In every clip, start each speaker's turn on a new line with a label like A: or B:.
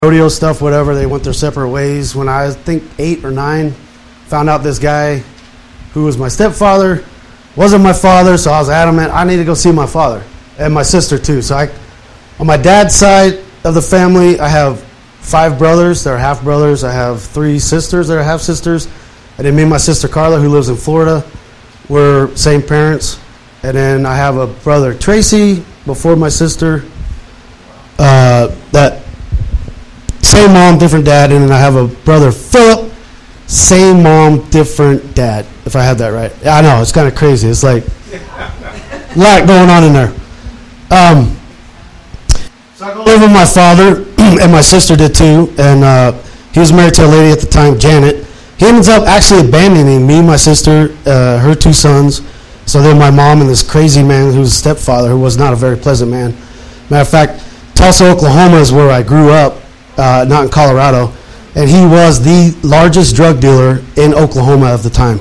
A: rodeo stuff, whatever. They went their separate ways. When I think 8 or 9, found out this guy who was my stepfather wasn't my father, so I was adamant I need to go see my father and my sister too. So on my dad's side of the family, I have 5 brothers that are half brothers. I have 3 sisters that are half sisters, and then me and my sister Carla, who lives in Florida, we're same parents. And then I have a brother Tracy before my sister. That same mom, different dad, and then I have a brother Philip, same mom, different dad. If I had that right, yeah, I know it's kind of crazy. It's like a lot going on in there. So I go live with my father, and my sister did too. And he was married to a lady at the time, Janet. He ends up actually abandoning me, my sister, her 2 sons. So then my mom and this crazy man who's a stepfather, who was not a very pleasant man. Matter of fact, Tulsa, Oklahoma is where I grew up, not in Colorado. And he was the largest drug dealer in Oklahoma at the time.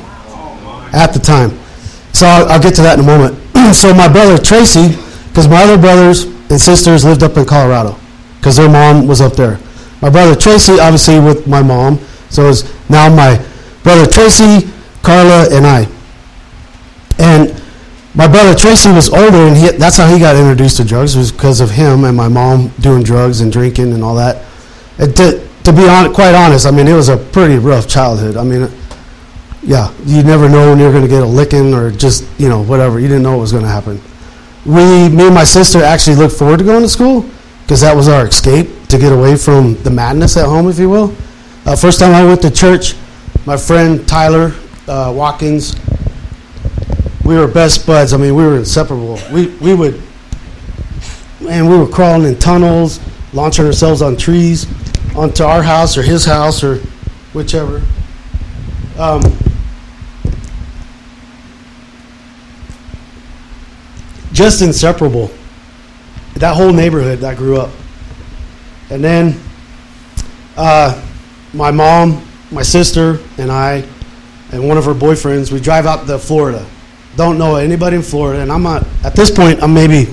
A: So I'll get to that in a moment. So my brother Tracy, because my other brothers and sisters lived up in Colorado, because their mom was up there. My brother Tracy, obviously with my mom. So it's now my brother Tracy, Carla, and I. And my brother Tracy was older, and that's how he got introduced to drugs, was because of him and my mom doing drugs and drinking and all that. And to be quite honest, I mean, it was a pretty rough childhood. I mean, yeah, you never know when you're going to get a licking or just, whatever. You didn't know what was going to happen. Me and my sister actually looked forward to going to school because that was our escape to get away from the madness at home, if you will. First time I went to church, my friend Tyler Watkins, we were best buds. I mean, we were inseparable. We were crawling in tunnels, launching ourselves on trees, onto our house or his house or whichever. Just inseparable. That whole neighborhood that I grew up. And then my mom, my sister, and I, and one of her boyfriends, we drive out to Florida. Don't know anybody in Florida, and I'm not, at this point, I'm maybe,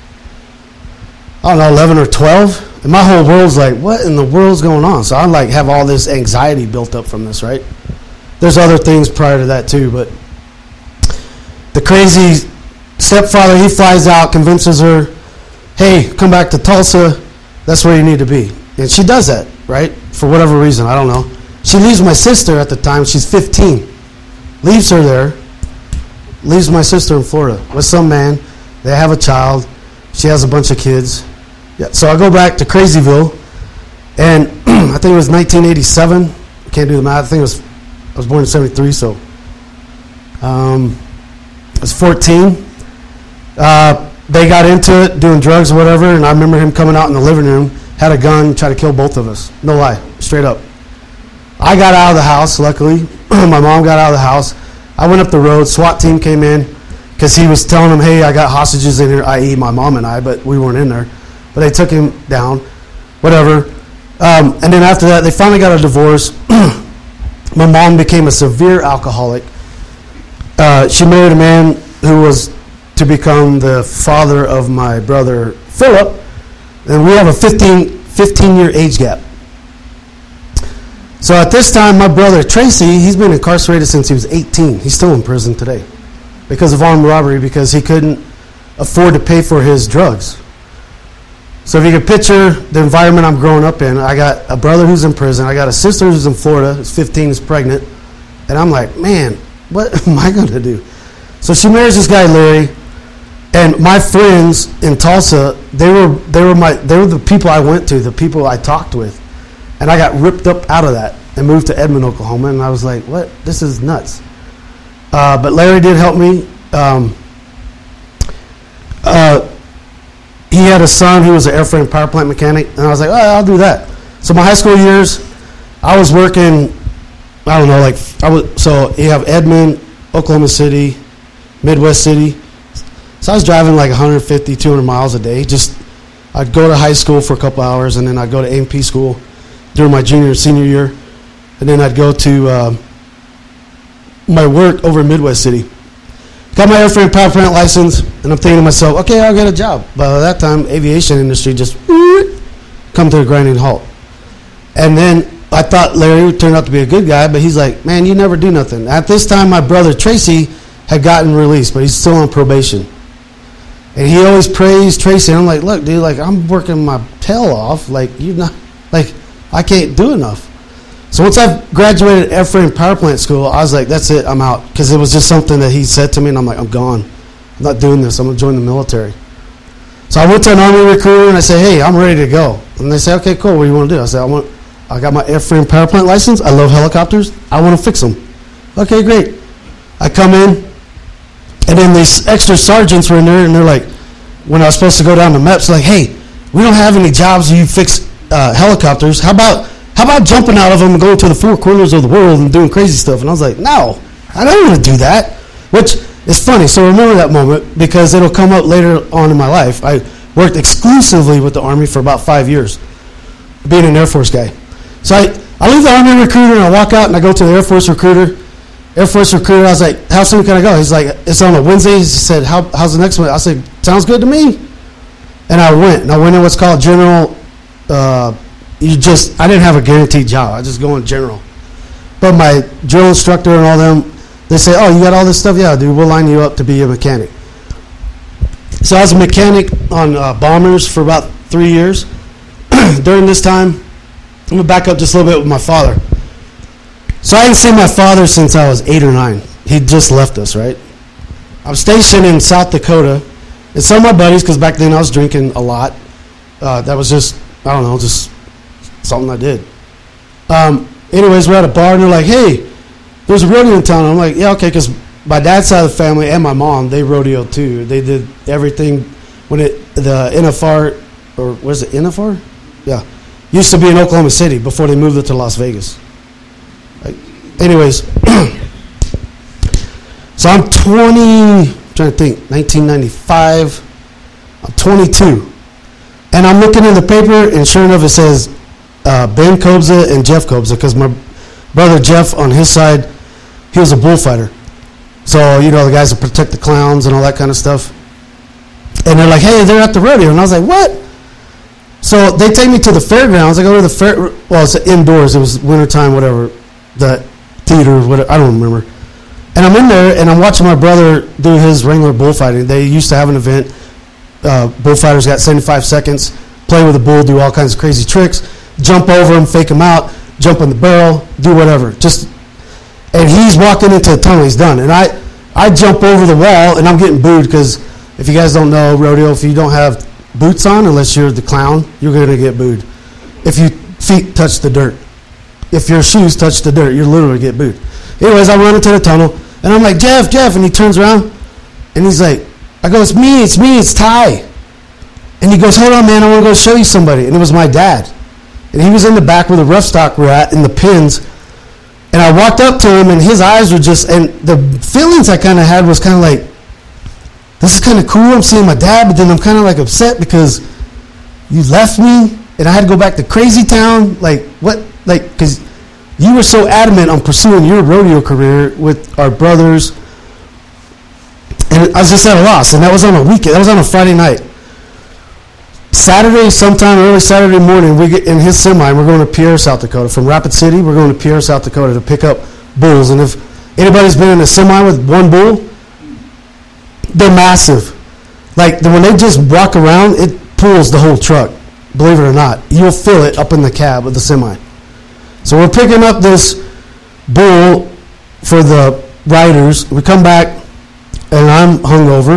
A: 11 or 12, and my whole world's like, what in the world's going on? So I have all this anxiety built up from this, right? There's other things prior to that too, but the crazy stepfather, he flies out, convinces her, hey, come back to Tulsa, that's where you need to be. And she does that, right? For whatever reason, I don't know. She leaves my sister at the time, she's 15, leaves her there, leaves my sister in Florida with some man. They have a child. She has a bunch of kids. Yeah, so I go back to Crazyville, and I think it was 1987. I can't do the math. I was born in 73, so I was 14. They got into it, doing drugs or whatever, and I remember him coming out in the living room, had a gun, tried to kill both of us. No lie, straight up. I got out of the house, luckily. My mom got out of the house. I went up the road. SWAT team came in because he was telling them, hey, I got hostages in here, i.e. my mom and I, but we weren't in there. But they took him down, whatever. And then after that, they finally got a divorce. My mom became a severe alcoholic. She married a man who was to become the father of my brother Philip, and we have a 15-year age gap. So at this time, my brother Tracy, he's been incarcerated since he was 18. He's still in prison today because of armed robbery, because he couldn't afford to pay for his drugs. So if you can picture the environment I'm growing up in, I got a brother who's in prison. I got a sister who's in Florida, who's 15, is pregnant. And I'm like, man, what am I going to do? So she marries this guy, Larry. And my friends in Tulsa, they were the people I went to, the people I talked with. And I got ripped up out of that and moved to Edmond, Oklahoma. And I was like, what? This is nuts. But Larry did help me. He had a son who was an airframe power plant mechanic. And I was like, oh, I'll do that. So my high school years, I was working, so you have Edmond, Oklahoma City, Midwest City. So I was driving 150, 200 miles a day. I'd go to high school for a couple hours, and then I'd go to A&P school during my junior and senior year. And then I'd go to my work over in Midwest City. Got my airframe power plant license, and I'm thinking to myself, okay, I'll get a job. By that time, aviation industry just come to a grinding halt. And then I thought Larry turned out to be a good guy, but he's like, man, you never do nothing. At this time, my brother Tracy had gotten released, but he's still on probation. And he always praised Tracy. And I'm like, look, dude, like, I'm working my tail off. Like, you're not, like, I can't do enough. So once I graduated F-Frame Power Plant School, I was like, that's it, I'm out. Because it was just something that he said to me, and I'm like, I'm gone. I'm not doing this. I'm going to join the military. So I went to an Army recruiter, and I said, hey, I'm ready to go. And they said, okay, cool, what do you want to do? I said, I got my F-Frame Power Plant license. I love helicopters. I want to fix them. Okay, great. I come in, and then these extra sergeants were in there, and they're like, when I was supposed to go down the MEPS, like, hey, we don't have any jobs where you fix helicopters. How about jumping out of them and going to the four corners of the world and doing crazy stuff? And I was like, no, I don't want to do that. Which is funny. So remember that moment because it'll come up later on in my life. I worked exclusively with the Army for about 5 years, being an Air Force guy. So I leave the Army recruiter and I walk out and I go to the Air Force recruiter. Air Force recruiter, I was like, how soon can I go? He's like, it's on a Wednesday. He said, how's the next one? I said, sounds good to me. And I went. And I went in what's called general. I didn't have a guaranteed job. I just go in general. But my drill instructor and all them, they say, oh, you got all this stuff? Yeah, dude, we'll line you up to be a mechanic. So I was a mechanic on bombers for about 3 years. During this time, I'm going to back up just a little bit with my father. So I hadn't seen my father since I was 8 or 9. He just left us, right? I'm stationed in South Dakota. And some of my buddies, because back then I was drinking a lot. That was just, I don't know, just something I did. Anyways, we're at a bar, and they're like, hey, there's a rodeo in town. I'm like, yeah, okay, because my dad's side of the family and my mom, they rodeoed too. They did everything when the NFR, or was it NFR? Yeah. Used to be in Oklahoma City before they moved it to Las Vegas. Anyways, so I'm 1995, I'm 22. And I'm looking in the paper, and sure enough, it says Ben Kobza and Jeff Kobza, because my brother Jeff, on his side, he was a bullfighter. So, you know, the guys that protect the clowns and all that kind of stuff. And they're like, hey, they're at the rodeo. And I was like, what? So they take me to the fairgrounds. I go to the fair. Well, it's indoors. It was wintertime, whatever. The theater, whatever. I don't remember. And I'm in there, and I'm watching my brother do his Wrangler bullfighting. They used to have an event. Bullfighters got 75 seconds, play with a bull, do all kinds of crazy tricks, jump over him, fake him out, jump in the barrel, do whatever. And he's walking into the tunnel. He's done. And I jump over the wall, and I'm getting booed because if you guys don't know, rodeo, if you don't have boots on, unless you're the clown, you're going to get booed. If your feet touch the dirt. If your shoes touch the dirt, you're literally get booed. Anyways, I run into the tunnel, and I'm like, Jeff, and he turns around, and he's like, I go, it's me, it's Ty. And he goes, hold on, man, I want to go show you somebody. And it was my dad. And he was in the back where the rough stock were at, in the pins. And I walked up to him, and his eyes were just, and the feelings I kind of had was kind of like, this is kind of cool, I'm seeing my dad, but then I'm kind of like upset because you left me, and I had to go back to Crazy Town. Like, what? Like, because you were so adamant on pursuing your rodeo career with our brothers. And I was just at a loss, and that was on a weekend. That was on a Friday night. Saturday, sometime early Saturday morning, we get in his semi, and we're going to Pierre, South Dakota. From Rapid City, we're going to Pierre, South Dakota to pick up bulls. And if anybody's been in a semi with one bull, they're massive. Like, when they just walk around, it pulls the whole truck. Believe it or not. You'll feel it up in the cab of the semi. So we're picking up this bull for the riders. We come back, and I'm hungover.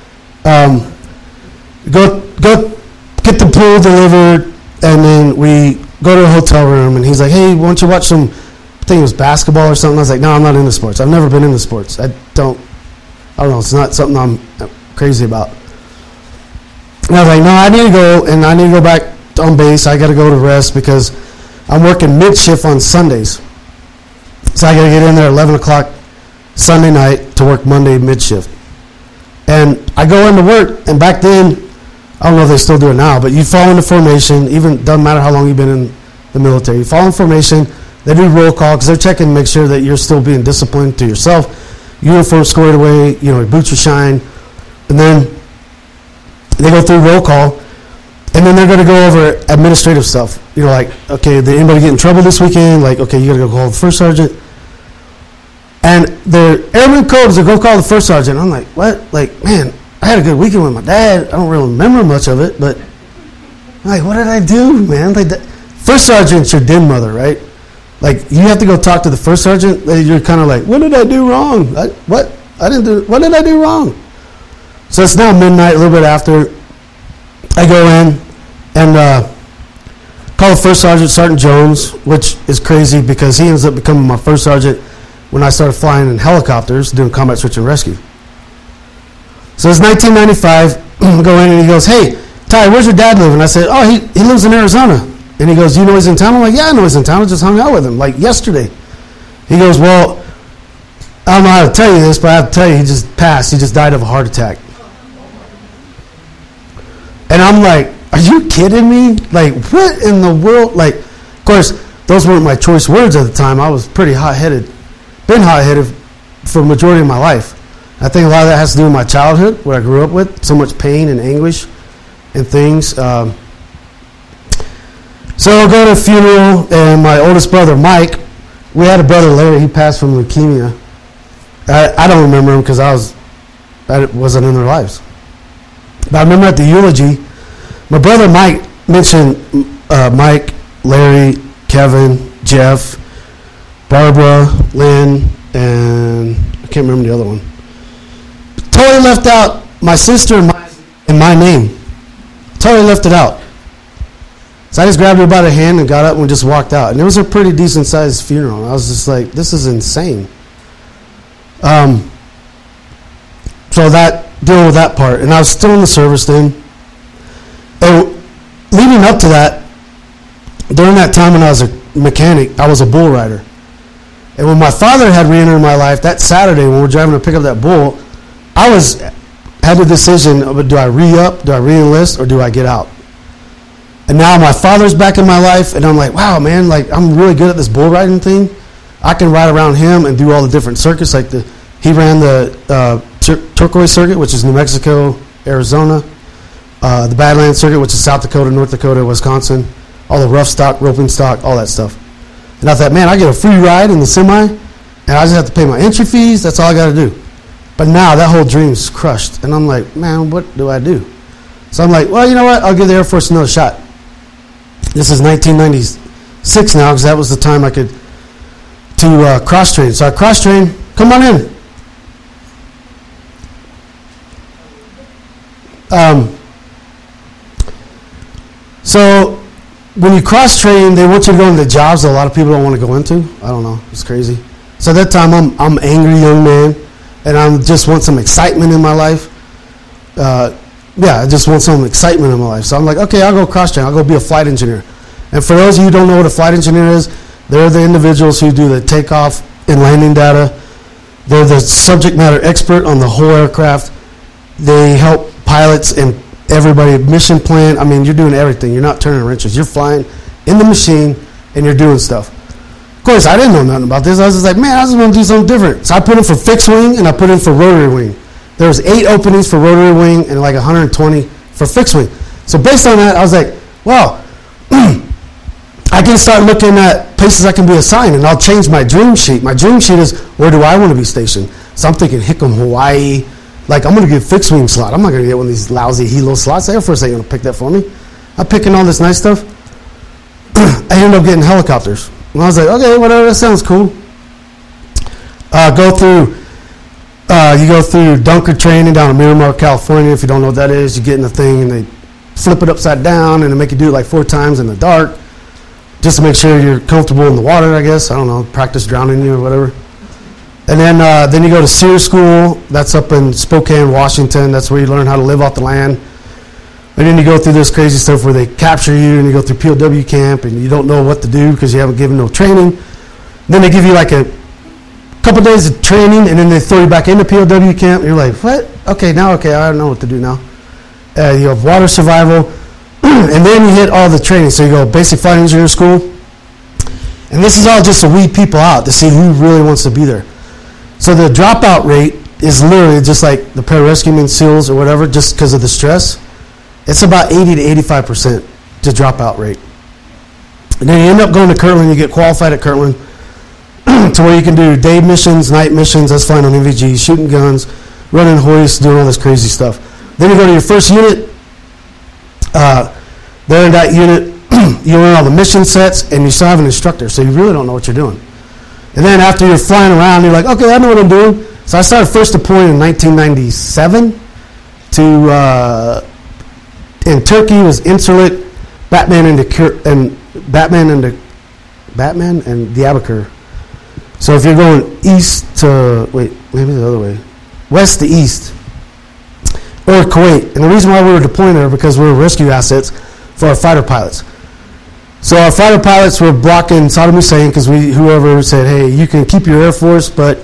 A: Go get the bull delivered, and then we go to a hotel room, and he's like, hey, why don't you watch some, I think it was basketball or something. I was like, no, I'm not into sports. I've never been into sports. I don't know. It's not something I'm crazy about. And I was like, no, I need to go, and I need to go back on base. I got to go to rest because I'm working mid-shift on Sundays. So I got to get in there at 11 o'clock Sunday night to work Monday mid-shift. And I go into work, and back then, I don't know if they still do it now, but you fall into formation, even doesn't matter how long you've been in the military. You fall in formation, they do roll call because they're checking to make sure that you're still being disciplined to yourself. Uniform squared away, your boots are shined, and then they go through roll call, And then they're going to go over administrative stuff. You know, like, okay, did anybody get in trouble this weekend? Like, okay, you got to go call the first sergeant. And the airman code is to go call the first sergeant. I'm like, what? Like, man, I had a good weekend with my dad. I don't really remember much of it, but I'm like, what did I do, man? Like, first sergeant's your den mother, right? Like, you have to go talk to the first sergeant. You're kind of like, what did I do wrong? What did I do wrong? So it's now midnight, a little bit after. I go in and call the first sergeant, Sergeant Jones, which is crazy because he ends up becoming my first sergeant when I started flying in helicopters doing combat search and rescue. So it's 1995. I go in and he goes, hey, Ty, where's your dad live? And I said, oh, he lives in Arizona. And he goes, you know he's in town? I'm like, yeah, I know he's in town. I just hung out with him, like yesterday. He goes, well, I don't know how to tell you this, but I have to tell you, he just passed. He just died of a heart attack. And I'm like, are you kidding me? Like, what in the world? Like, of course, those weren't my choice words at the time. I was pretty hot-headed, been hot-headed for the majority of my life. I think a lot of that has to do with my childhood, what I grew up with, so much pain and anguish and things. So I'll go to a funeral, and my oldest brother, Mike, we had a brother, Larry, he passed from leukemia. I don't remember him because I wasn't in their lives. But I remember at the eulogy, my brother Mike mentioned Mike, Larry, Kevin, Jeff, Barbara, Lynn, and I can't remember the other one. Totally left out my sister and my name. Totally left it out. So I just grabbed her by the hand and got up and just walked out. And it was a pretty decent-sized funeral. I was just like, this is insane. So that deal with that part. And I was still in the service then. And leading up to that, during that time when I was a mechanic, I was a bull rider. And when my father had re-entered my life, that Saturday when we were driving to pick up that bull, I had the decision of, do I re-up, do I re-enlist, or do I get out? And now my father's back in my life, and I'm like, wow, man, like I'm really good at this bull riding thing. I can ride around him and do all the different circuits. Like he ran the Turquoise Circuit, which is New Mexico, Arizona, the Badlands Circuit, which is South Dakota, North Dakota, Wisconsin, all the rough stock, roping stock, all that stuff. And I thought, man, I get a free ride in the semi, and I just have to pay my entry fees. That's all I got to do. But now that whole dream's crushed, and I'm like, man, what do I do? So I'm like, well, you know what? I'll give the Air Force another shot. This is 1996 now, because that was the time I could to cross-train. So I cross-train. Come on in. So when you cross-train, they want you to go into jobs that a lot of people don't want to go into. I don't know. It's crazy. So at that time, I'm an angry young man, and I just want some excitement in my life. I just want some excitement in my life. So I'm like, okay, I'll go cross-train. I'll go be a flight engineer. And for those of you who don't know what a flight engineer is, they're the individuals who do the takeoff and landing data. They're the subject matter expert on the whole aircraft. They help pilots and everybody mission plan. I mean, you're doing everything. You're not turning wrenches. You're flying in the machine, and you're doing stuff. Of course, I didn't know nothing about this. I was just like, man, I just want to do something different. So I put in for fixed wing, and I put in for rotary wing. There was 8 openings for rotary wing and like 120 for fixed wing. So based on that, I was like, wow, I can start looking at places I can be assigned, and I'll change my dream sheet. My dream sheet is, where do I want to be stationed? So I'm thinking Hickam, Hawaii. Like, I'm going to get a fixed wing slot. I'm not going to get one of these lousy helo slots. Air Force ain't going to pick that for me. I'm picking all this nice stuff. I ended up getting helicopters. And I was like, okay, whatever, that sounds cool. You go through Dunker training down in Miramar, California. If you don't know what that is, you get in the thing and they flip it upside down and they make you do it like 4 times in the dark just to make sure you're comfortable in the water, I guess. I don't know, practice drowning you or whatever. And then you go to SEER school. That's up in Spokane, Washington. That's where you learn how to live off the land. And then you go through this crazy stuff where they capture you and you go through POW camp and you don't know what to do because you haven't given no training. Then they give you like a couple days of training and then they throw you back into POW camp. And you're like, what? Okay, I don't know what to do now. You have water survival. And then you hit all the training. So you go basic flight engineer school. And this is all just to weed people out to see who really wants to be there. So the dropout rate is literally just like the pararescuemen, SEALs, or whatever, just because of the stress. it's about 80 to 85% to dropout rate. And then you end up going to Kirtland, you get qualified at Kirtland to where you can do day missions, night missions, that's flying on NVG, shooting guns, running hoists, doing all this crazy stuff. Then you go to your first unit. There in that unit, you learn all the mission sets, and you still have an instructor, so you really don't know what you're doing. And then after you're flying around, you're like, okay, I know what I'm doing. So I started first deploying in 1997 to in Turkey. Was Incirlik, Batman and Diyarbakir. So if you're going east to maybe the other way, west to east, or Kuwait. And the reason why we were deploying there because we were rescue assets for our fighter pilots. So our fighter pilots were blocking Saddam Hussein because whoever said, hey, you can keep your Air Force, but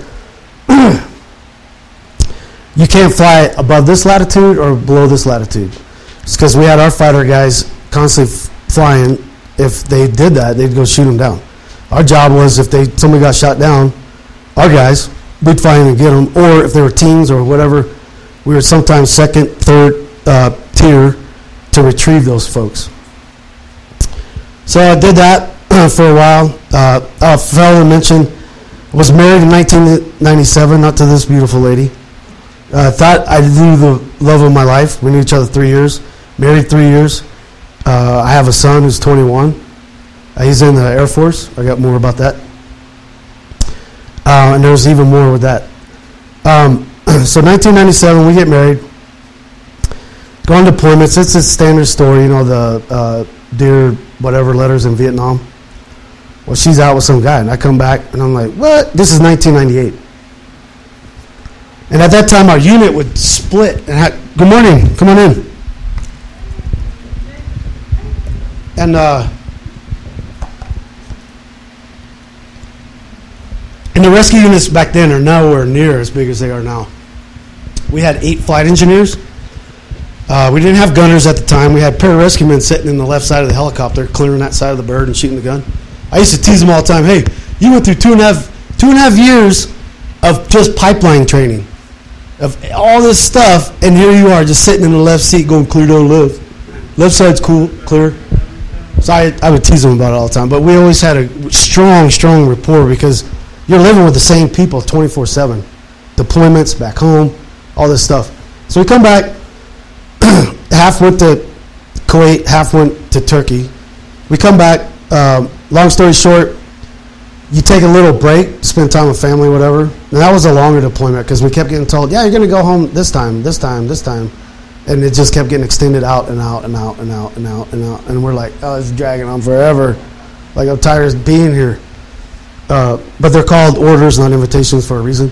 A: you can't fly above this latitude or below this latitude. It's because we had our fighter guys constantly flying. If they did that, they'd go shoot them down. Our job was if somebody got shot down, our guys, we'd fly in and get them. Or if they were teams or whatever, we were sometimes second, third tier to retrieve those folks. So I did that for a while. A fellow mentioned, was married in 1997, not to this beautiful lady. Thought I knew the love of my life. We knew each other 3 years. Married 3 years. I have a son who's 21. He's in the Air Force. I got more about that. And there's even more with that. So 1997, we get married. Go on deployments. It's a standard story, the dear whatever letters in Vietnam. Well, she's out with some guy, and I come back, and I'm like, what? This is 1998. And at that time, our unit would split. And good morning. Come on in. And the rescue units back then are nowhere near as big as they are now. We had 8 flight engineers. We didn't have gunners at the time. We had pararescue men sitting in the left side of the helicopter, clearing that side of the bird and shooting the gun. I used to tease them all the time. Hey, you went through two and a half years of just pipeline training, of all this stuff, and here you are just sitting in the left seat going clear down left. Left side's cool, clear. So I would tease them about it all the time. But we always had a strong rapport because you're living with the same people 24/7. Deployments, back home, all this stuff. So we come back. Half went to Kuwait, half went to Turkey. We come back. Long story short, you take a little break, spend time with family, whatever. And that was a longer deployment because we kept getting told, yeah, you're going to go home this time. And it just kept getting extended out and out. And we're like, oh, it's dragging on forever. Like, I'm tired of being here. But they're called orders, not invitations, for a reason.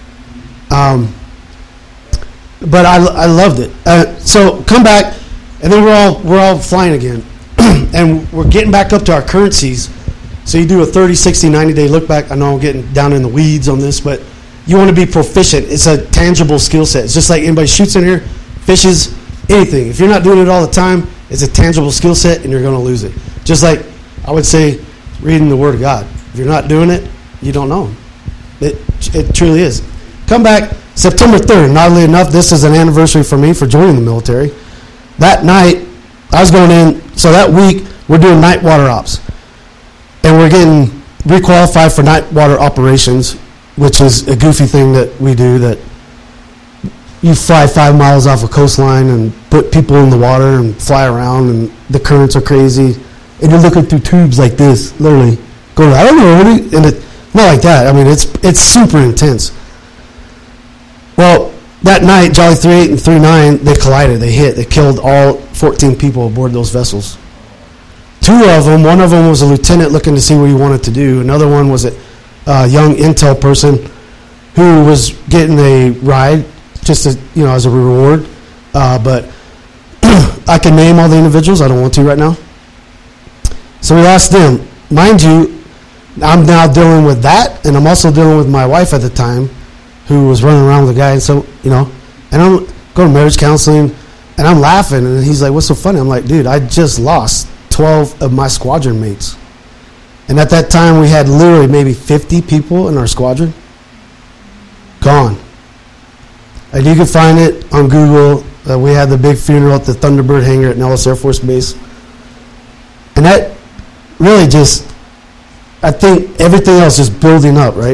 A: But I loved it. So come back, and then we're all flying again. And we're getting back up to our currencies. So you do a 30, 60, 90-day look back. I know I'm getting down in the weeds on this, but you want to be proficient. It's a tangible skill set. It's just like anybody shoots in here, fishes, anything. If you're not doing it all the time, it's a tangible skill set, and you're going to lose it. Just like I would say reading the Word of God. If you're not doing it, you don't know Him. It truly is. Come back September 3rd. Oddly enough, this is an anniversary for me for joining the military. That night, I was going in. So that week, we're doing night water ops. And we're getting requalified for night water operations, which is a goofy thing that we do, that you fly 5 miles off a coastline and put people in the water and fly around, and the currents are crazy. And you're looking through tubes like this, literally. Going, I don't know, and it's not like that. I mean, it's super intense. Well, that night, Jolly 38 and 39, they collided. They hit. They killed all 14 people aboard those vessels. 2 of them, one of them was a lieutenant looking to see what he wanted to do. Another one was a young intel person who was getting a ride just as a reward. But I can name all the individuals. I don't want to right now. So we lost them. Mind you, I'm now dealing with that, and I'm also dealing with my wife at the time, who was running around with a guy. And so, and I'm going to marriage counseling, and I'm laughing, and he's like, what's so funny? I'm like, dude, I just lost 12 of my squadron mates. And at that time, we had literally maybe 50 people in our squadron. Gone. And you can find it on Google. We had the big funeral at the Thunderbird hangar at Nellis Air Force Base. And that really just, I think everything else is building up, right?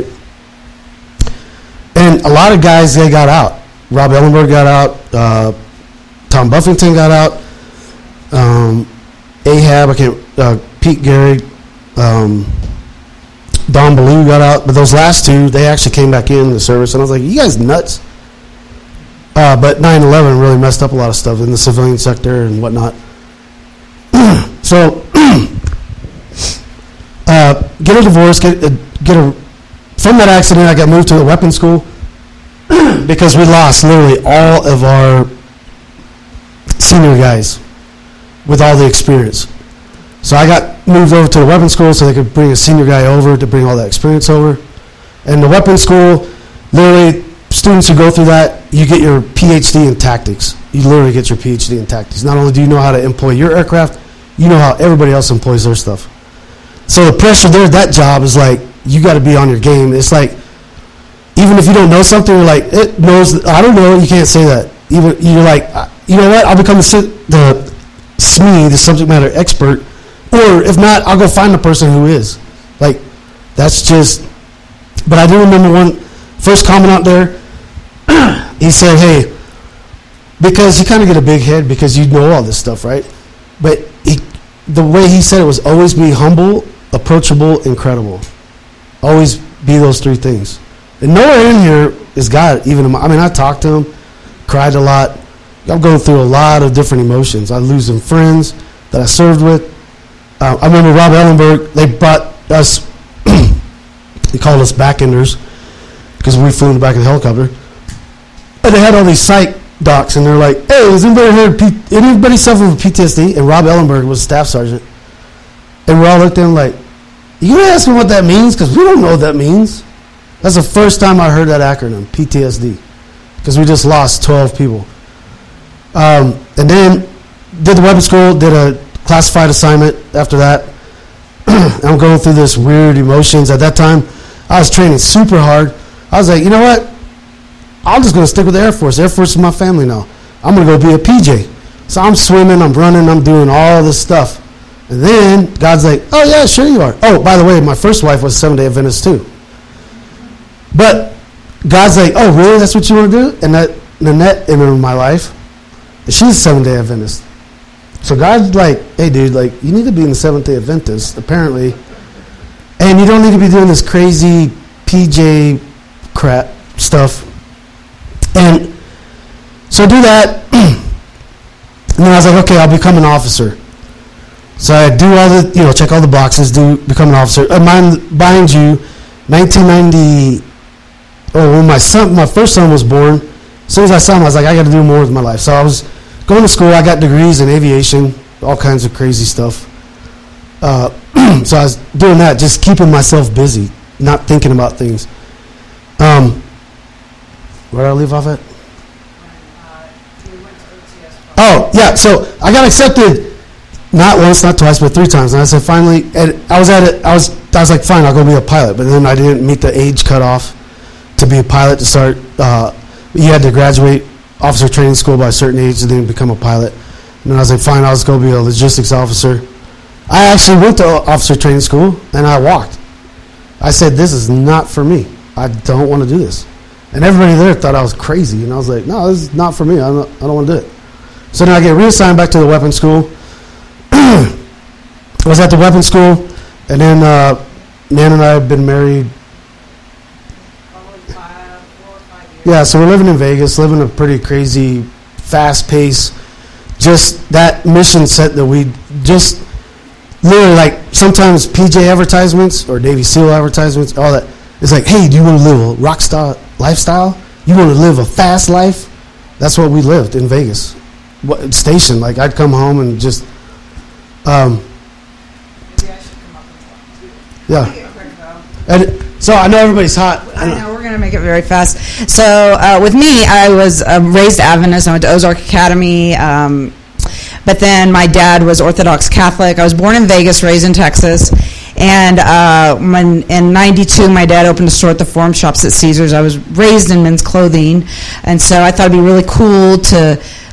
A: And a lot of guys, they got out. Rob Ellenberg got out. Tom Buffington got out. Ahab, Pete Gehrig, Don Ballou got out. But those last two, they actually came back in the service. And I was like, you guys nuts? But 9/11 really messed up a lot of stuff in the civilian sector and whatnot. So, get a divorce, from that accident, I got moved to the weapons school because we lost literally all of our senior guys with all the experience. So I got moved over to the weapons school so they could bring a senior guy over to bring all that experience over. And the weapons school, literally, students who go through that, you get your PhD in tactics. You literally get your PhD in tactics. Not only do you know how to employ your aircraft, you know how everybody else employs their stuff. So the pressure there, that job is like, you got to be on your game. It's like, even if you don't know something, you're like, it knows, I don't know, you can't say that. Even you're like, you know what, I'll become the SME, the subject matter expert, or if not, I'll go find the person who is. Like, that's just, but I do remember one first comment out there, he said, hey, because you kind of get a big head because you know all this stuff, right? But the way he said it was always be humble, approachable, and credible. Always be those three things. And nowhere in here is God even. I mean, I talked to him, cried a lot. I'm going through a lot of different emotions. I'm losing friends that I served with. I remember Rob Ellenberg, they brought us, he called us backenders because we flew in the back of the helicopter. And they had all these psych docs, and they're like, hey, is anybody suffering from PTSD? And Rob Ellenberg was staff sergeant. And we all looked at him like, you going to ask me what that means? Because we don't know what that means. That's the first time I heard that acronym, PTSD, because we just lost 12 people. And then did the weapons school, did a classified assignment after that. I'm going through this weird emotions. At that time, I was training super hard. I was like, you know what? I'm just going to stick with the Air Force. Air Force is my family now. I'm going to go be a PJ. So I'm swimming, I'm running, I'm doing all this stuff. And then God's like, oh, yeah, sure you are. Oh, by the way, my first wife was Seventh-day Adventist too. But God's like, oh, really? That's what you want to do? And that Nanette in my life, she's a Seventh-day Adventist. So God's like, hey, dude, like, you need to be in the Seventh-day Adventist, apparently. And you don't need to be doing this crazy PJ crap stuff. And so I do that. And then I was like, okay, I'll become an officer. So I do all the, check all the boxes, become an officer. Mind you, 1990, when my first son was born, as soon as I saw him, I was like, I got to do more with my life. So I was going to school. I got degrees in aviation, all kinds of crazy stuff. So I was doing that, just keeping myself busy, not thinking about things. Where did I leave off at? Oh, yeah. So I got accepted not once, not twice, but 3 times. And I said, finally, and I was like, fine, I'll go be a pilot. But then I didn't meet the age cutoff to be a pilot to start. You had to graduate officer training school by a certain age and then become a pilot. And then I was like, fine, I'll just go be a logistics officer. I actually went to officer training school and I walked. I said, this is not for me. I don't want to do this. And everybody there thought I was crazy. And I was like, no, this is not for me. I don't want to do it. So then I get reassigned back to the weapons school. I was at the weapons school, and then Nan and I have been married.
B: 4 or 5 years.
A: Yeah, so we're living in Vegas, living a pretty crazy, fast pace. Just that mission set that we just literally, like, sometimes PJ advertisements or Navy SEAL advertisements, all that. It's like, hey, do you want to live a rock star lifestyle? You want to live a fast life? That's what we lived in Vegas. Station, like, I'd come home and just
B: Maybe I should come up and talk too.
A: yeah. And so I know everybody's hot.
B: I know, we're going to make it very fast. So with me, I was raised Adventist. I went to Ozark Academy. But then my dad was Orthodox Catholic. I was born in Vegas, raised in Texas. And in 92, my dad opened a store at the Forum Shops at Caesars. I was raised in men's clothing. And so I thought it'd be really cool to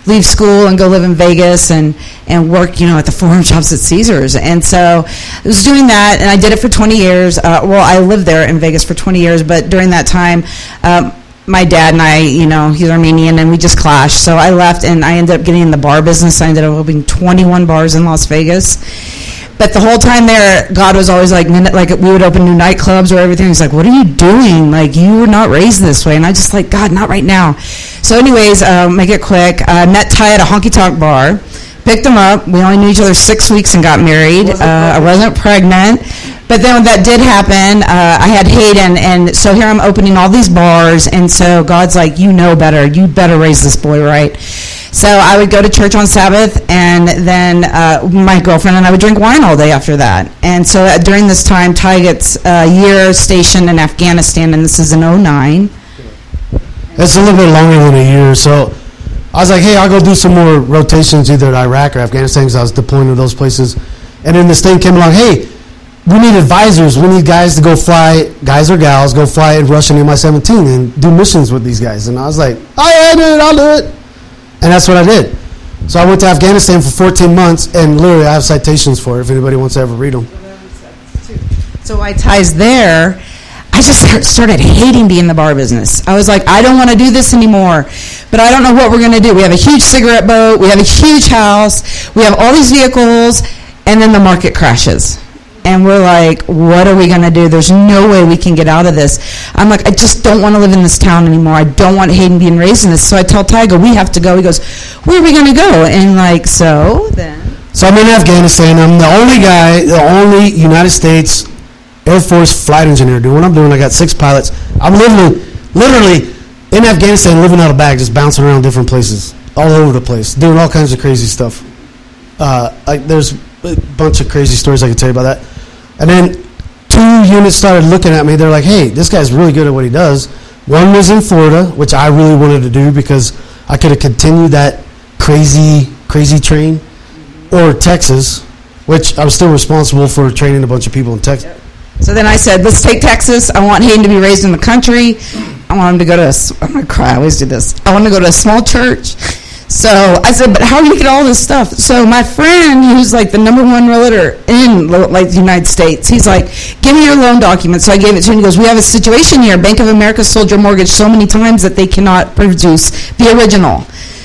B: leave school and go live in Vegas and work, at the forum shops at Caesars. And so I was doing that, and I did it for 20 years. I lived there in Vegas for 20 years, but during that time, my dad and I, he's Armenian, and we just clashed. So I left, and I ended up getting in the bar business. I ended up opening 21 bars in Las Vegas. But the whole time there, God was always like we would open new nightclubs or everything. He's like, what are you doing? Like, you were not raised this way. And I just like, God, not right now. So anyways, make it quick. I met Ty at a honky tonk bar, picked him up. We only knew each other 6 weeks and got married. I wasn't pregnant. But then when that did happen, I had Hayden, and so here I'm opening all these bars, and so God's like, you know better. You better raise this boy right. So I would go to church on Sabbath, and then my girlfriend and I would drink wine all day after that. And so during this time, Ty gets a year stationed in Afghanistan, and this is in 2009.
A: It's a little bit longer than a year, so I was like, hey, I'll go do some more rotations either at Iraq or Afghanistan, because I was deploying to those places. And then this thing came along, hey, we need advisors. We need guys to go fly, guys or gals, go fly at Russian Mi-17 and do missions with these guys. And I was like, I'll do it. And that's what I did. So I went to Afghanistan for 14 months, and literally I have citations for it if anybody wants to ever read them.
B: So while Ty's there, I just started hating being in the bar business. I was like, I don't want to do this anymore, but I don't know what we're going to do. We have a huge cigarette boat. We have a huge house. We have all these vehicles, and then the market crashes. And we're like, what are we going to do? There's no way we can get out of this. I'm like, I just don't want to live in this town anymore. I don't want Hayden being raised in this. So I tell Ty, we have to go. He goes, where are we going to go? And like, so I'm in Afghanistan.
A: I'm the only guy, the only United States Air Force flight engineer doing what I'm doing. I got 6 pilots. I'm literally in Afghanistan, living out of bag, just bouncing around different places, all over the place, doing all kinds of crazy stuff. There's a bunch of crazy stories I can tell you about that. And then 2 units started looking at me. They're like, hey, this guy's really good at what he does. One was in Florida, which I really wanted to do because I could have continued that crazy train, or Texas, which I was still responsible for training a bunch of people in Texas.
B: So then I said, let's take Texas. I want Hayden to be raised in the country. I want him to go to I'm going to cry. I always do this. I want him to go to a small church. So I said, but how are you going to get all this stuff? So my friend, who's like the #1 realtor in like the United States, he's like, give me your loan documents. So I gave it to him. He goes, we have a situation here. Bank of America sold your mortgage so many times that they cannot produce the original.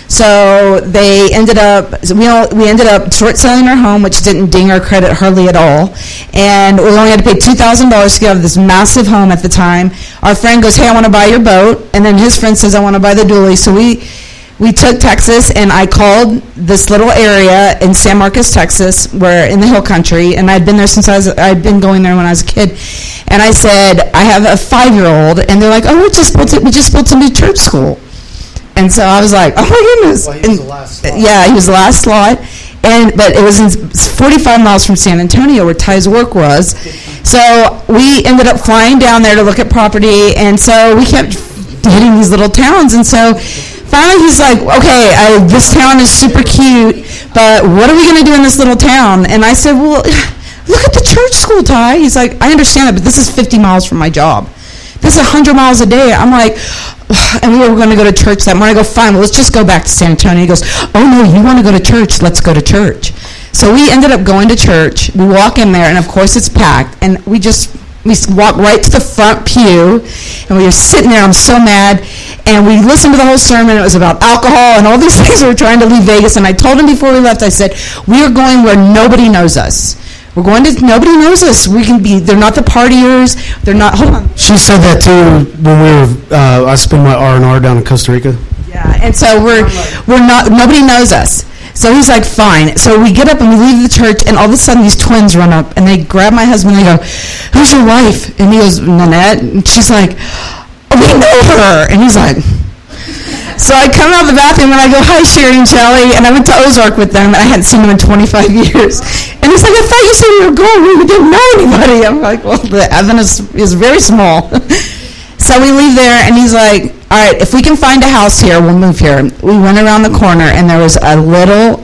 B: So they ended up, we ended up short selling our home, which didn't ding our credit hardly at all. And we only had to pay $2,000 to get out of this massive home at the time. Our friend goes, hey, I want to buy your boat. And then his friend says, I want to buy the dually. So we took Texas, and I called this little area in San Marcos, Texas, where in the hill country, and I'd been there since I'd been going there when I was a kid. And I said, I have a 5-year-old, and they're like, oh, we just built a new church school. And so I was like, oh my goodness.
A: Well, he was the last slot.
B: Yeah, he was the last slot. But it was 45 miles from San Antonio where Ty's work was. So we ended up flying down there to look at property, and so we kept hitting these little towns. And so finally he's like, okay, this town is super cute, but what are we going to do in this little town? And I said, well, look at the church school, Ty. He's like, I understand that, but this is 50 miles from my job. This is 100 miles a day. I'm like, and we were going to go to church that morning. I go, fine, well, let's just go back to San Antonio. He goes, oh, no, you want to go to church? Let's go to church. So we ended up going to church. We walk in there, and, of course, it's packed. And we walk right to the front pew, and we were sitting there. I'm so mad. And we listened to the whole sermon. It was about alcohol and all these things. We were trying to leave Vegas. And I told him before we left, I said, we are going where nobody knows us. We're going to, nobody knows us. They're not the partiers. They're not, hold on.
A: She said that too when I spent my R&R down in Costa Rica.
B: Yeah, and so we're not, nobody knows us. So he's like, fine. So we get up and we leave the church, and all of a sudden these twins run up, and they grab my husband, and they go, who's your wife? And he goes, Nanette. And she's like, oh, we know her. And he's like, so I come out of the bathroom, and I go, hi, Sherry and Shelly. And I went to Ozark with them, and I hadn't seen them in 25 years. And he's like, I thought you said we were going. We didn't know anybody. I'm like, well, the evidence is very small. So we leave there, and he's like, all right, if we can find a house here, we'll move here. We went around the corner, and there was a little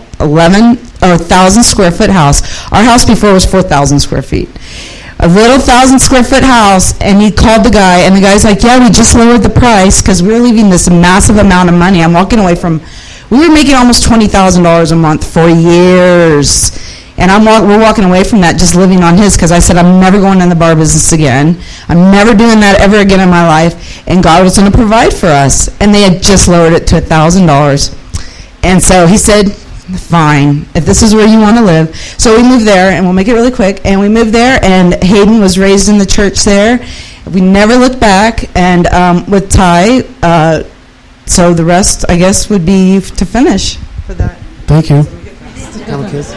B: 1,000 square foot house. Our house before was 4,000 square feet. A little 1,000 square foot house, and he called the guy, and the guy's like, yeah, we just lowered the price because we're leaving this massive amount of money. I'm walking away from We were making almost $20,000 a month for years. And we're walking away from that just living on his, because I said, I'm never going in the bar business again. I'm never doing that ever again in my life. And God was going to provide for us. And they had just lowered it to $1,000. And so he said, fine, if this is where you want to live. So we moved there, and we'll make it really quick. And we moved there, and Hayden was raised in the church there. We never looked back. And with Ty, so the rest, I guess, would be to finish for that.
A: Thank you. Have a kiss.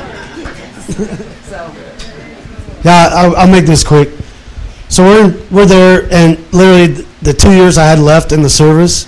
A: Yeah, I'll make this quick. So we're there, and literally the 2 years I had left in the service,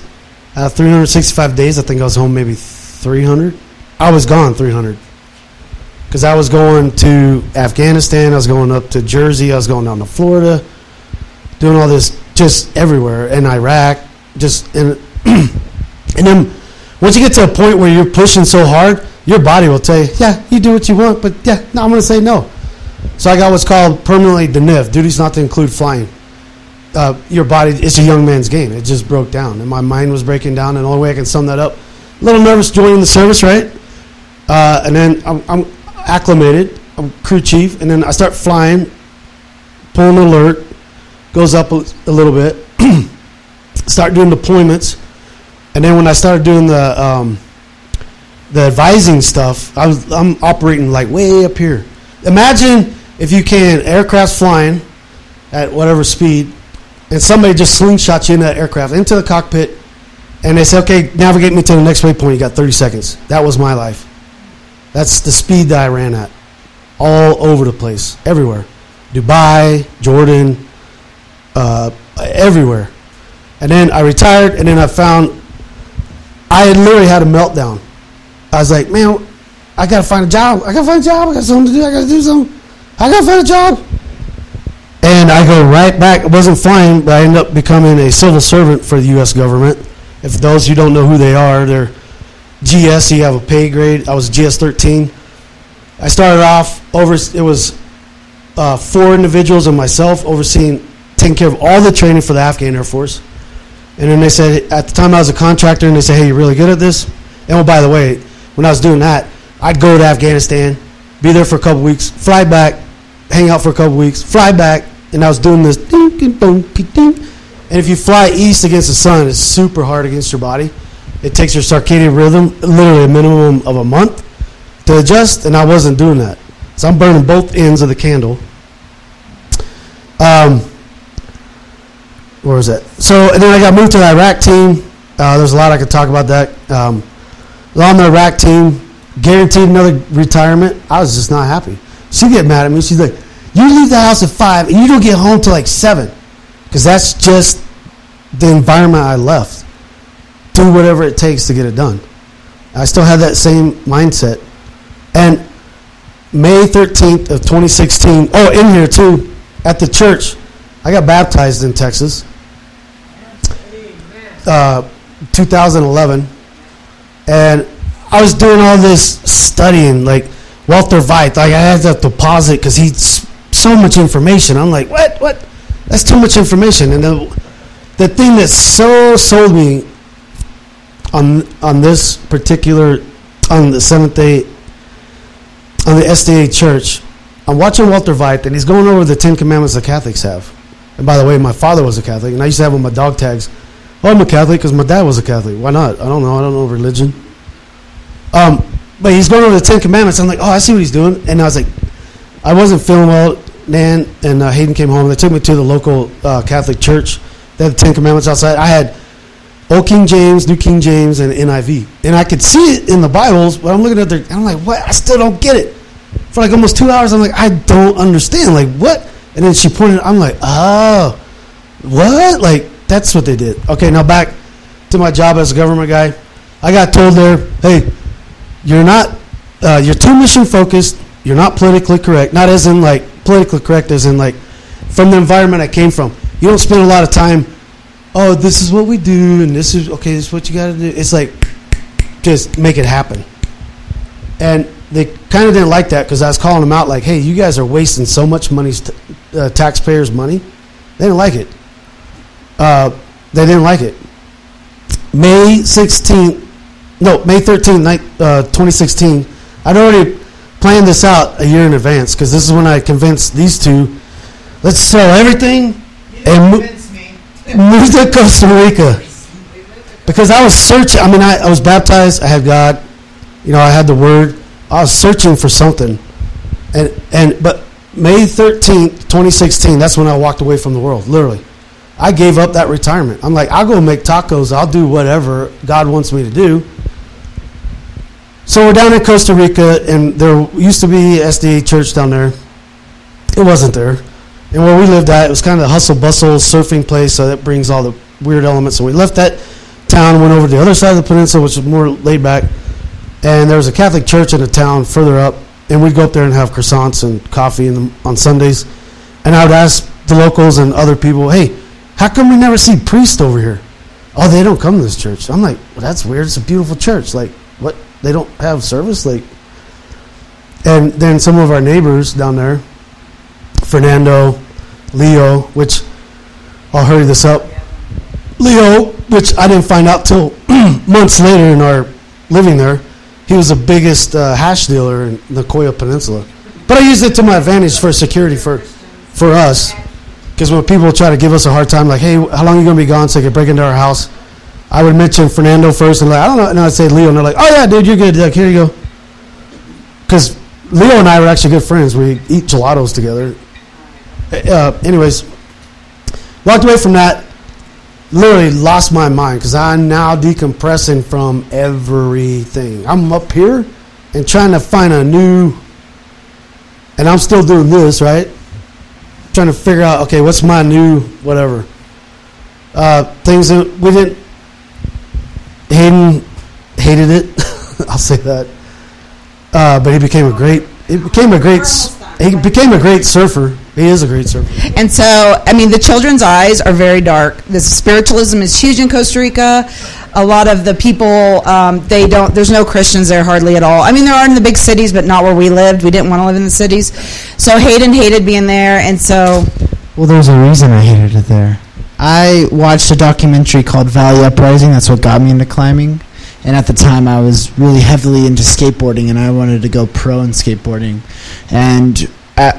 A: 365 days, I think I was home maybe 300. I was gone 300. Because I was going to Afghanistan, I was going up to Jersey, I was going down to Florida, doing all this just everywhere, in Iraq, and then once you get to a point where you're pushing so hard, your body will tell you, yeah, you do what you want, but yeah, no, I'm going to say no. So I got what's called permanently DNIV, duties not to include flying. Your body, it's a young man's game. It just broke down, and my mind was breaking down, and the only way I can sum that up, a little nervous joining the service, right? And then I'm acclimated, I'm crew chief, and then I start flying, pulling alert, goes up a little bit, start doing deployments, and then when I started doing the advising stuff, I'm operating like way up here. Imagine if you can, aircraft flying at whatever speed, and somebody just slingshots you into that aircraft, into the cockpit, and they say, okay, navigate me to the next waypoint, you got 30 seconds. That was my life. That's the speed that I ran at. All over the place, everywhere. Dubai, Jordan, everywhere. And then I retired, and then I found, I had literally had a meltdown. I was like, man, I got to find a job. I got something to do. I got to do something. I got to find a job. And I go right back. It wasn't flying, but I ended up becoming a civil servant for the U.S. government. If those of you don't know who they are, they're GS, so you have a pay grade. I was GS 13. I started off it was 4 individuals and myself taking care of all the training for the Afghan Air Force. And then they said, at the time I was a contractor, and they said, hey, you're really good at this? And oh, by the way, when I was doing that, I'd go to Afghanistan, be there for a couple weeks, fly back, hang out for a couple weeks, fly back, and I was doing this. And if you fly east against the sun, it's super hard against your body. It takes your circadian rhythm literally a minimum of a month to adjust, and I wasn't doing that. So I'm burning both ends of the candle. Where was that? So, and then I got moved to the Iraq team. There's a lot I could talk about that. On the Iraq team, guaranteed another retirement. I was just not happy. She'd get mad at me. She's like, you leave the house at 5 and you don't get home till like 7. Because that's just the environment I left. Do whatever it takes to get it done. I still had that same mindset. And May 13th of 2016, in here too, at the church, I got baptized in Texas. 2011. And I was doing all this studying, like Walter Veit. Like I had to deposit because he's so much information. I'm like, what? That's too much information. And the thing that so sold me on this particular, on the Seventh Day, on the SDA Church, I'm watching Walter Veit, and he's going over the 10 Commandments the Catholics have. And by the way, my father was a Catholic, and I used to have on my dog tags, I'm a Catholic because my dad was a Catholic. Why not? I don't know religion. But he's going over the 10 Commandments. I'm like, I see what he's doing. And I was like, I wasn't feeling well. Nan and Hayden came home. They took me to the local Catholic church. They had the 10 Commandments outside. I had Old King James, New King James, and NIV. And I could see it in the Bibles, but I'm looking at their, and I'm like, what? I still don't get it. For like almost 2 hours, I'm like, I don't understand. Like, what? And then she pointed, I'm like, oh, what? Like, that's what they did. Okay, now back to my job as a government guy. I got told there, hey, you're too mission focused. You're not politically correct. Not as in like politically correct, as in like from the environment I came from. You don't spend a lot of time, this is what we do, and this is what you got to do. It's like, just make it happen. And they kind of didn't like that because I was calling them out like, hey, you guys are wasting so much money, taxpayers' money. They didn't like it. They didn't like it. May 16th May 13th, 2016. I'd already planned this out a year in advance because this is when I convinced these two, let's sell everything and move to Costa Rica. Because I was searching. I mean, I was baptized. I had God. I had the Word. I was searching for something. But May 13th, 2016, that's when I walked away from the world, literally. I gave up that retirement. I'm like, I'll go make tacos. I'll do whatever God wants me to do. So we're down in Costa Rica, and there used to be SDA church down there. It wasn't there. And where we lived at, it was kind of a hustle-bustle surfing place, so that brings all the weird elements. So we left that town, went over to the other side of the peninsula, which was more laid back. And there was a Catholic church in a town further up, and we'd go up there and have croissants and coffee on Sundays. And I would ask the locals and other people, hey, how come we never see priests over here? Oh, they don't come to this church. I'm like, well, that's weird. It's a beautiful church. Like, what? They don't have service? Like, and then some of our neighbors down there, Fernando, Leo, which I'll hurry this up. Leo, which I didn't find out till months later in our living there, he was the biggest hash dealer in the Coya Peninsula. But I used it to my advantage for security for us. Because when people try to give us a hard time, like, hey, how long are you going to be gone so they can break into our house? I would mention Fernando first and like, I don't know. And I'd say Leo. And they're like, oh, yeah, dude, you're good. Like, here you go. Because Leo and I were actually good friends. We eat gelatos together. Anyways, walked away from that. Literally lost my mind because I'm now decompressing from everything. I'm up here and trying to find a new, and I'm still doing this, right? Trying to figure out, okay, what's my new whatever. Things that we didn't, Hayden hated it. I'll say that. But he became a great surfer. He is a great surfer.
B: And so, I mean, the children's eyes are very dark. The spiritualism is huge in Costa Rica. A lot of the people, there's no Christians there hardly at all. I mean, there are in the big cities, but not where we lived. We didn't want to live in the cities. So Hayden hated being there, and so...
C: Well, there's a reason I hated it there. I watched a documentary called Valley Uprising. That's what got me into climbing. And at the time, I was really heavily into skateboarding, and I wanted to go pro in skateboarding. And,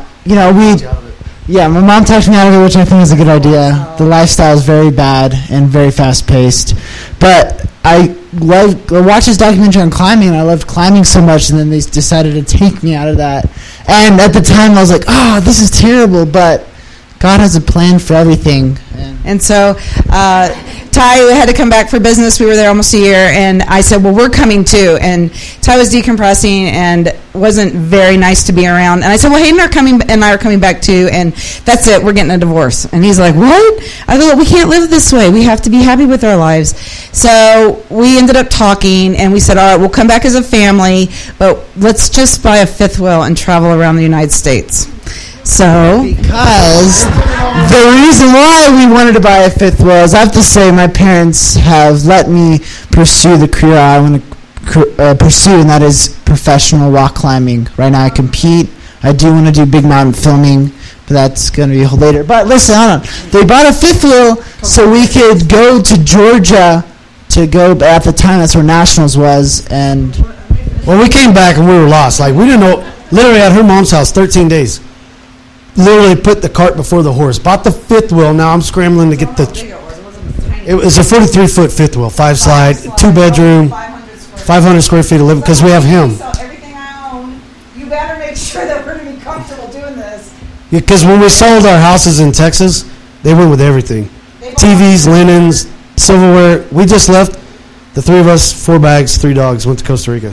C: my mom talked me out of it, which I think is a good idea. The lifestyle is very bad and very fast-paced. But I watched this documentary on climbing, and I loved climbing so much, and then they decided to take me out of that. And at the time, I was like, oh, this is terrible, but God has a plan for everything.
B: And so Ty had to come back for business. We were there almost a year, and I said, well, we're coming too. And Ty was decompressing and wasn't very nice to be around. And I said, well, Hayden and I are coming back too, and that's it. We're getting a divorce. And he's like, what? I thought, we can't live this way. We have to be happy with our lives. So we ended up talking, and we said, all right, we'll come back as a family, but let's just buy a fifth wheel and travel around the United States. So,
C: because the reason why we wanted to buy a fifth wheel is I have to say my parents have let me pursue the career I want to pursue, and that is professional rock climbing. Right now I compete. I do want to do big mountain filming, but that's going to be later. But listen, hold on. They bought a fifth wheel so we could go to Georgia to go, at the time that's where Nationals was. And
A: well, we came back and we were lost. Like, we didn't know, literally at her mom's house, 13 days. Literally put the cart before the horse. Bought the fifth wheel. Now I'm scrambling to get it was a 43-foot fifth wheel, 5-slide, 2-bedroom, 500 square feet of living, because we have him.
B: Everything I own, you better make sure that we're going to be comfortable doing this.
A: Because when we sold our houses in Texas, they went with everything. TVs, linens, silverware. We just left, the three of us, 4 bags, 3 dogs, went to Costa Rica.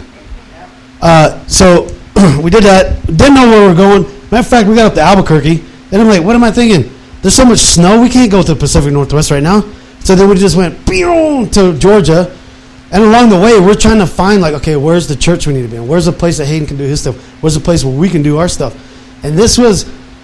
A: So we did that. Didn't know where we were going. Matter of fact, we got up to Albuquerque, and I'm like, what am I thinking? There's so much snow, we can't go to the Pacific Northwest right now. So then we just went to Georgia, and along the way, we're trying to find, like, okay, where's the church we need to be in? Where's the place that Hayden can do his stuff? Where's the place where we can do our stuff? And this was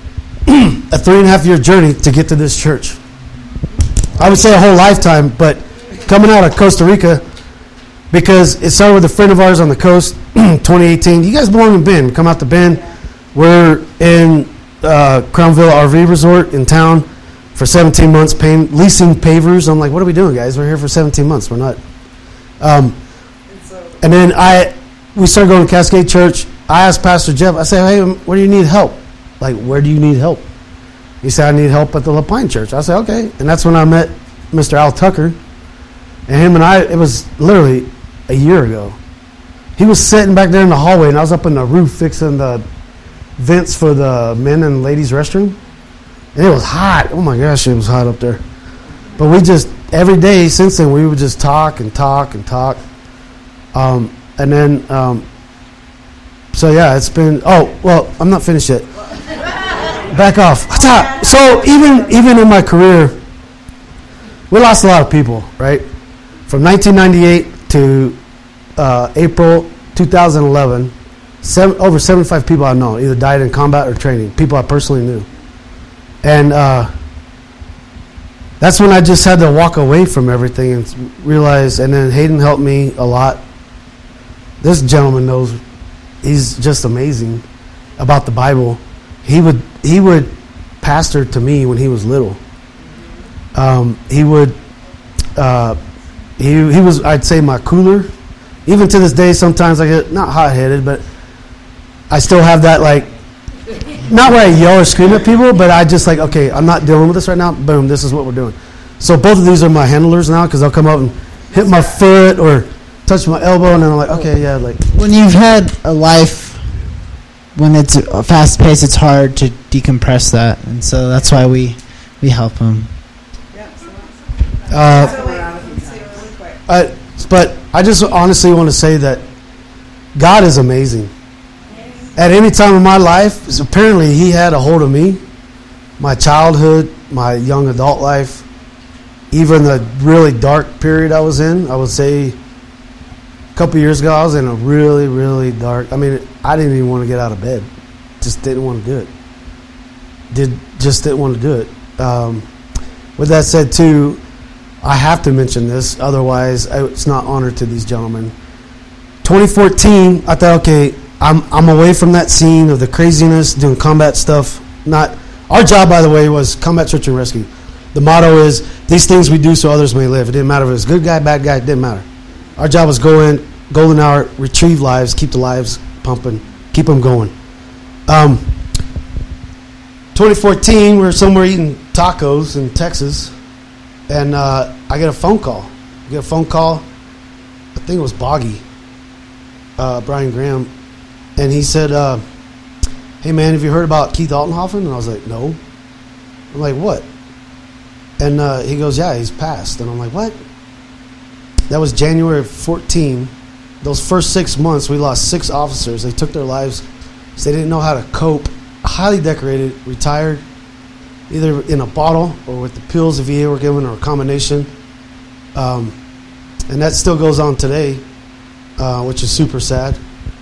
A: a 3.5-year journey to get to this church. I would say a whole lifetime, but coming out of Costa Rica, because it started with a friend of ours on the coast, 2018. You guys belong in Bend. Come out to Bend. We're in Crownville RV Resort in town for 17 months, leasing pavers. I'm like, what are we doing, guys? We're here for 17 months. We're not. And then we started going to Cascade Church. I asked Pastor Jeff, I said, hey, where do you need help? Like, where do you need help? He said, I need help at the La Pine Church. I said, okay. And that's when I met Mr. Al Tucker. And him and it was literally a year ago. He was sitting back there in the hallway, and I was up in the roof fixing the vents for the men and ladies' restroom. And it was hot. Oh, my gosh, it was hot up there. But we just, every day since then, we would just talk and talk and talk. And then, so yeah, it's been, I'm not finished yet. Back off. So even in my career, we lost a lot of people, right? From 1998 to April 2011, over 75 people I know either died in combat or training, people I personally knew. And that's when I just had to walk away from everything and realize, and then Hayden helped me a lot. This gentleman knows, he's just amazing about the Bible. He would pastor to me when he was little. He was, I'd say, my cooler. Even to this day, sometimes I get not hot-headed, but I still have that, like, not where I yell or scream at people, but I just like, okay, I'm not dealing with this right now. Boom, this is what we're doing. So both of these are my handlers now, because they'll come up and hit my foot or touch my elbow, and then I'm like, okay, yeah, like.
C: When you've had a life, when it's fast paced, it's hard to decompress that, and so that's why we help them.
A: But I just honestly want to say that God is amazing. At any time in my life, apparently He had a hold of me, my childhood, my young adult life, even the really dark period I was in. I would say a couple years ago, I was in a really, really dark. I mean, I didn't even want to get out of bed. Just didn't want to do it. Just didn't want to do it. With that said, too, I have to mention this. Otherwise, it's not honor to these gentlemen. 2014, I thought, okay, I'm away from that scene of the craziness, doing combat stuff. Not our job, by the way, was combat, search, and rescue. The motto is, these things we do so others may live. It didn't matter if it was good guy, bad guy, it didn't matter. Our job was go in, golden hour, retrieve lives, keep the lives pumping, keep them going. 2014, we were somewhere eating tacos in Texas, and I get a phone call. I think it was Boggy, Brian Graham, and he said, hey man, have you heard about Keith Altenhofen? And I was like, no. I'm like, what? And he goes, yeah, he's passed. And I'm like, what? That was January of 14. Those first 6 months, we lost 6 officers. They took their lives. So they didn't know how to cope. Highly decorated, retired, either in a bottle or with the pills the VA were given, or a combination. And that still goes on today, which is super sad.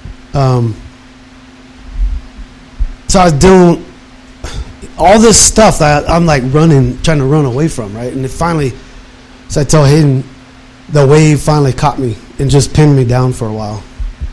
A: So I was doing all this stuff that I'm like trying to run away from, right? And it finally, so I tell Hayden, the wave finally caught me and just pinned me down for a while.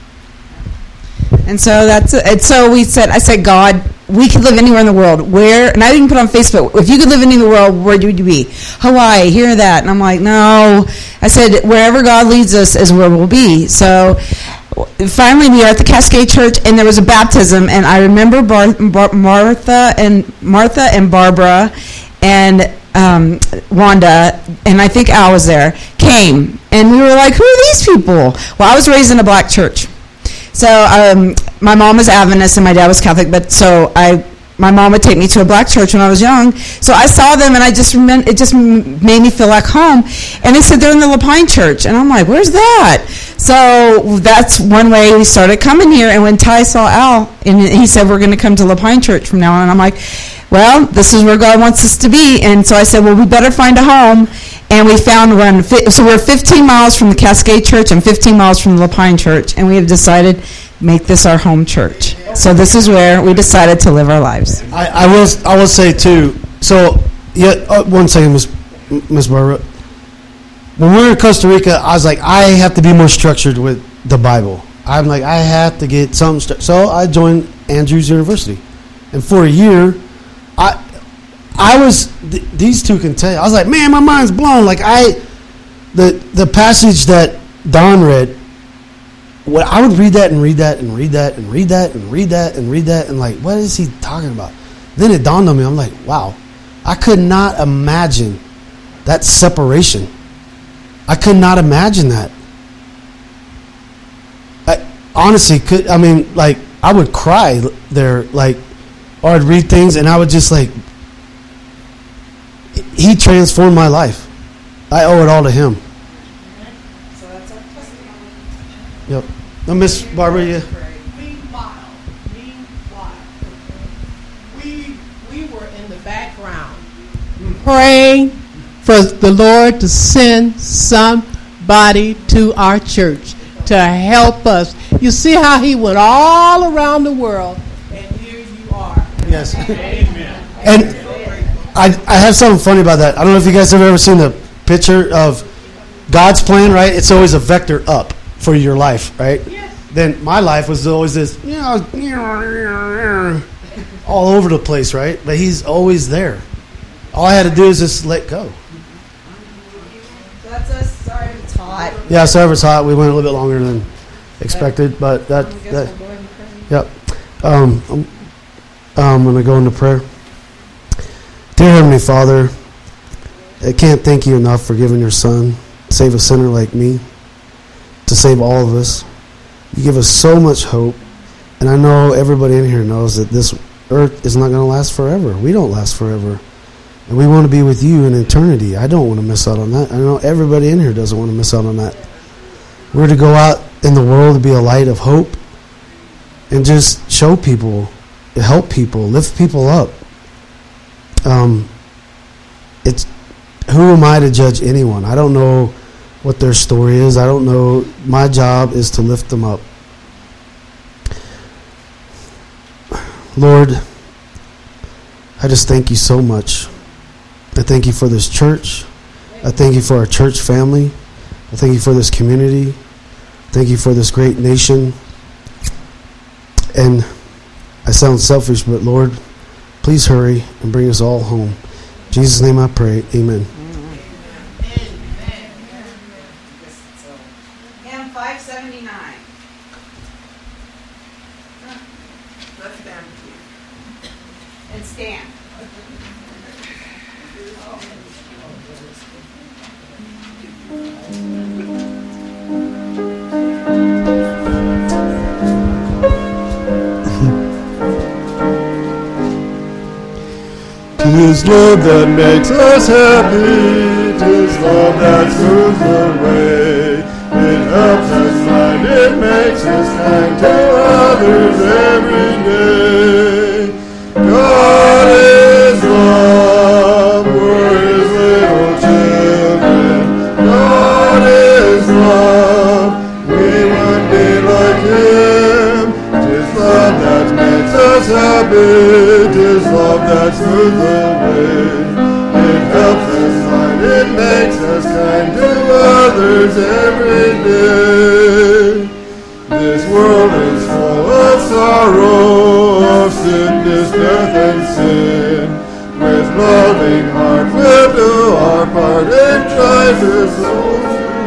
B: And so I said, God, we could live anywhere in the world. Where? And I didn't put on Facebook, if you could live anywhere in the world, where would you be? Hawaii, here or that. And I'm like, no. I said, wherever God leads us is where we'll be. So finally, we are at the Cascade Church, and there was a baptism, and I remember Martha and Barbara and Wanda, and I think Al was there, came, and we were like, who are these people? Well, I was raised in a black church. So my mom was Adventist and my dad was Catholic, but my mom would take me to a black church when I was young. So I saw them, and it just made me feel like home. And they said they're in the La Pine Church, and I'm like, where's that? So that's one way we started coming here. And when Ty saw Al, and he said we're going to come to La Pine Church from now on, and I'm like, well, this is where God wants us to be. And so I said, well, we better find a home. And we found one. So we're 15 miles from the Cascade Church and 15 miles from the La Pine Church, and we have decided make this our home church. So this is where we decided to live our lives.
A: I will say too. So yeah, 1 second, Miss Barbara. When we were in Costa Rica, I was like, I have to be more structured with the Bible. I'm like, I have to get something. So I joined Andrews University, and for a year, I was. These two can tell you. I was like, man, my mind's blown. Like the passage that Don read, what I would read that and read that and read that and read that and read that and read that and like, what is he talking about? Then it dawned on me. I'm like, wow, I could not imagine that separation. I could not imagine that. I honestly could. I mean, like, I would cry there, like, or I'd read things and I would just like, he transformed my life. I owe it all to him.
B: So that's our testimony.
A: Yep. Now, Miss Barbara, yeah.
D: We were in the background praying for the Lord to send somebody to our church to help us. You see how he went all around the world, and here you are.
A: Yes. Amen. And I have something funny about that. I don't know if you guys have ever seen the picture of God's plan, right? It's always a vector up for your life, right?
D: Yes.
A: Then my life was always this, all over the place, right? But he's always there. All I had to do is just let go.
B: That's us. Sorry, it's hot.
A: Yeah, so it was hot. We went a little bit longer than expected, but that yep. I'm going to go into prayer. Dear Heavenly Father, I can't thank you enough for giving your Son to save a sinner like me, to save all of us. You give us so much hope, and I know everybody in here knows that this earth is not going to last forever. We don't last forever, and we want to be with you in eternity. I don't want to miss out on that. I know everybody in here doesn't want to miss out on that. We're to go out in the world to be a light of hope and just show people, help people, lift people up. It's who am I to judge anyone? I don't know what their story is. I don't know. My job is to lift them up. Lord, I just thank you so much. I thank you for this church. I thank you for our church family. I thank you for this community. Thank you for this great nation. And I sound selfish, but Lord, please hurry and bring us all home. In Jesus' name I pray. Amen.
B: Hymn 579.
D: Let's stand.
B: And stand.
E: Tis love that makes us happy, tis love that smooths the way. It helps us find, it makes us kind to others every day. God is love, we're his little children. God is love, we would be like him. Tis love that makes us happy, tis love that smooths the way. It helps us find, it makes us kind to others every day. This world is full of sorrow, of sickness, death, and sin. With loving heart we'll do our part and try to soul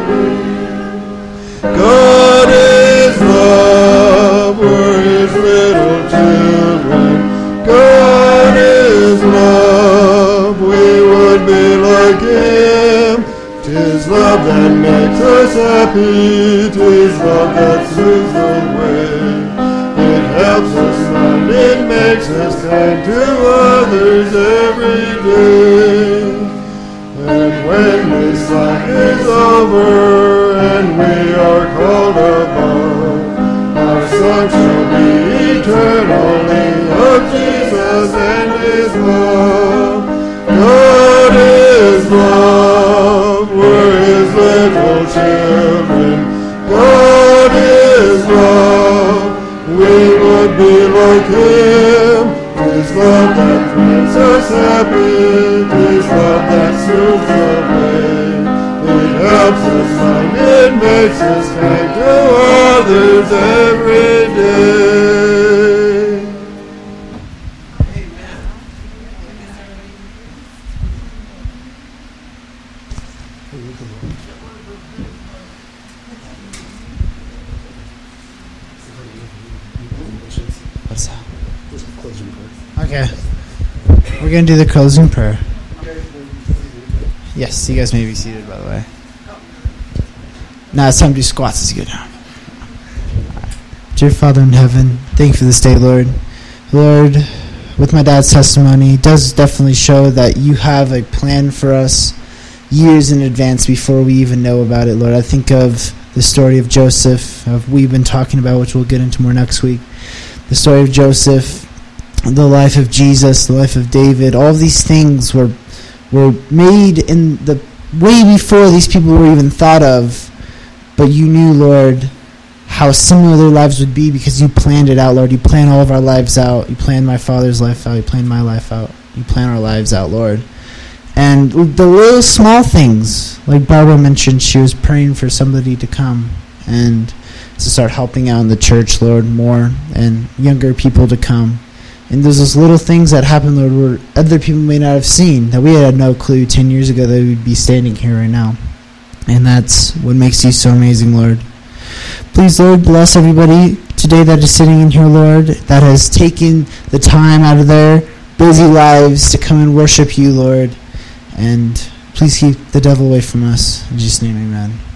E: serene. God is love, we're his little children. God is love, we would be like him. Tis love that makes us happy, tis love that smooths the way. It helps us find, it makes us kind to others every day. And when this life is over and we are called above, our song shall be eternally of Jesus and his love. God is love, we're his little children. God is love, we would be like him. Tis love that makes us happy, tis love that soothes the way. It helps us find, it makes us kind to others every day.
C: What's that? Okay. We're going to do the closing prayer. Yes, you guys may be seated, by the way. Now it's time to do squats as you go down. Dear Father in heaven, thank you for this day, Lord. Lord, with my dad's testimony, it does definitely show that you have a plan for us years in advance before we even know about it, Lord. I think of the story of Joseph, we've been talking about, which we'll get into more next week. The story of Joseph, the life of Jesus, the life of David. All of these things were made in the way before these people were even thought of. But you knew, Lord, how similar their lives would be because you planned it out, Lord. You planned all of our lives out. You planned my father's life out. You planned my life out. You plan our lives out, Lord. And the little small things, like Barbara mentioned, she was praying for somebody to come and to start helping out in the church, Lord, more, and younger people to come. And there's those little things that happen, Lord, where other people may not have seen, that we had no clue 10 years ago that we'd be standing here right now. And that's what makes you so amazing, Lord. Please, Lord, bless everybody today that is sitting in here, Lord, that has taken the time out of their busy lives to come and worship you, Lord. And please keep the devil away from us. In Jesus' name, amen.